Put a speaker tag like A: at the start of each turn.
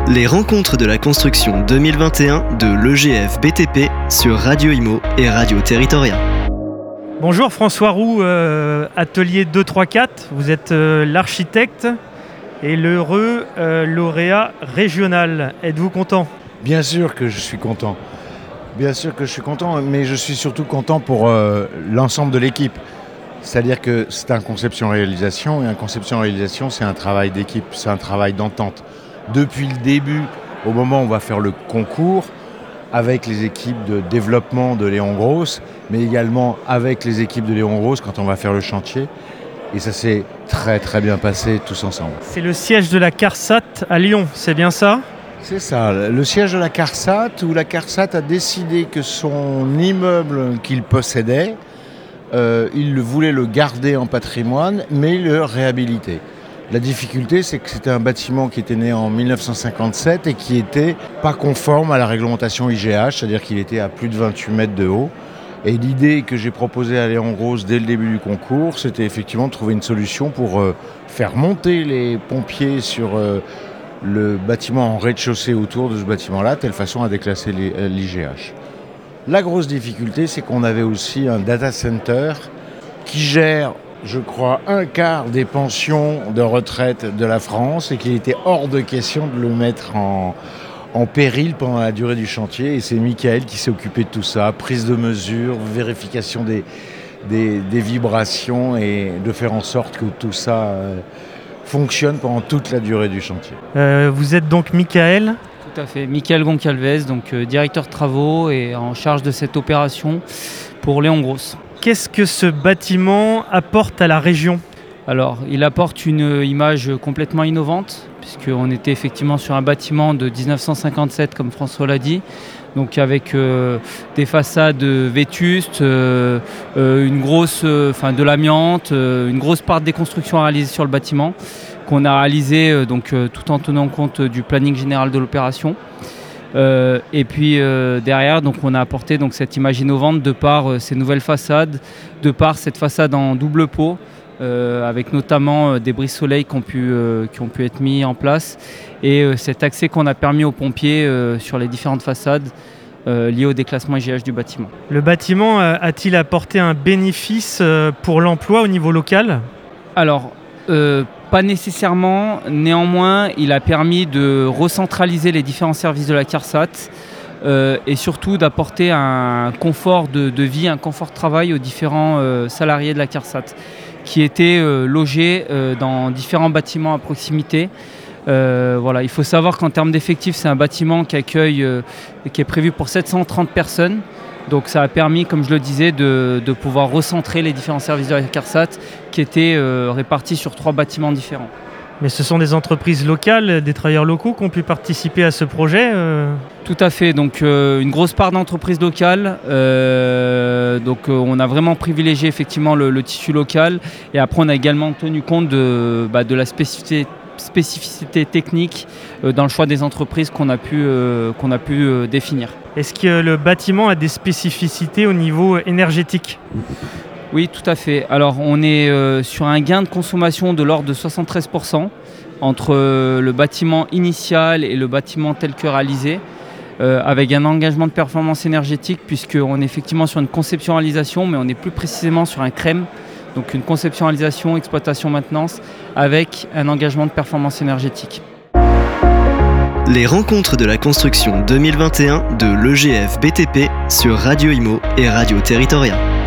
A: Les rencontres de la construction 2021 de l'EGF BTP sur Radio Imo et Radio Territoria.
B: Bonjour François Roux, atelier 234, vous êtes l'architecte et l'heureux lauréat régional. Êtes-vous content ?
C: Bien sûr que je suis content. Bien sûr que je suis content, mais je suis surtout content pour l'ensemble de l'équipe. C'est-à-dire que c'est un conception-réalisation, et un conception-réalisation, c'est un travail d'équipe, c'est un travail d'entente. Depuis le début, au moment où on va faire le concours, avec les équipes de développement de Léon Gross, mais également avec les équipes de Léon Gross quand on va faire le chantier. Et ça s'est très très bien passé tous ensemble.
B: C'est le siège de la CARSAT à Lyon, c'est bien ça ?
C: C'est ça, le siège de la CARSAT, où la CARSAT a décidé que son immeuble qu'il possédait, il voulait le garder en patrimoine, mais le réhabiliter. La difficulté, c'est que c'était un bâtiment qui était né en 1957 et qui n'était pas conforme à la réglementation IGH, c'est-à-dire qu'il était à plus de 28 mètres de haut. Et l'idée que j'ai proposée à Léon Gross dès le début du concours, c'était effectivement de trouver une solution pour faire monter les pompiers sur le bâtiment en rez-de-chaussée autour de ce bâtiment-là, de telle façon à déclasser l'IGH. La grosse difficulté, c'est qu'on avait aussi un data center qui gère, je crois, un quart des pensions de retraite de la France et qu'il était hors de question de le mettre en péril pendant la durée du chantier. Et c'est Michael qui s'est occupé de tout ça, prise de mesure, vérification des vibrations et de faire en sorte que tout ça fonctionne pendant toute la durée du chantier.
B: Vous êtes donc Michael ?
D: Tout à fait, Michael Goncalves, donc directeur de travaux et en charge de cette opération pour Léon Gross.
B: Qu'est-ce que ce bâtiment apporte à la région ?
D: Alors, il apporte une image complètement innovante, puisqu'on était effectivement sur un bâtiment de 1957, comme François l'a dit, donc avec des façades vétustes, de l'amiante, une grosse part de déconstruction à réaliser sur le bâtiment, qu'on a réalisé tout en tenant compte du planning général de l'opération. Et puis derrière, donc, on a apporté donc, cette image innovante de par ces nouvelles façades, de par cette façade en double pot, avec notamment des brise-soleil qui ont pu être mis en place, et cet accès qu'on a permis aux pompiers sur les différentes façades liées au déclassement IGH du bâtiment.
B: Le bâtiment a-t-il apporté un bénéfice pour l'emploi au niveau local ?
D: Alors, pas nécessairement. Néanmoins, il a permis de recentraliser les différents services de la CARSAT et surtout d'apporter un confort de vie, un confort de travail aux différents salariés de la CARSAT qui étaient logés dans différents bâtiments à proximité. Il faut savoir qu'en termes d'effectifs, c'est un bâtiment qui est prévu pour 730 personnes. Donc ça a permis, comme je le disais, de pouvoir recentrer les différents services de la CARSAT qui étaient répartis sur 3 bâtiments différents.
B: Mais ce sont des entreprises locales, des travailleurs locaux qui ont pu participer à ce projet
D: Tout à fait, donc une grosse part d'entreprises locales. On a vraiment privilégié effectivement le tissu local, et après on a également tenu compte de la spécificité technique dans le choix des entreprises qu'on a pu définir.
B: Est-ce que le bâtiment a des spécificités au niveau énergétique ?
D: Oui, tout à fait. Alors, on est sur un gain de consommation de l'ordre de 73% entre le bâtiment initial et le bâtiment tel que réalisé, avec un engagement de performance énergétique, puisqu'on est effectivement sur une conception-réalisation, mais on est plus précisément sur un CREM, donc une conception-réalisation, exploitation-maintenance, avec un engagement de performance énergétique.
A: Les rencontres de la construction 2021 de l'EGF BTP sur Radio Imo et Radio Territoria.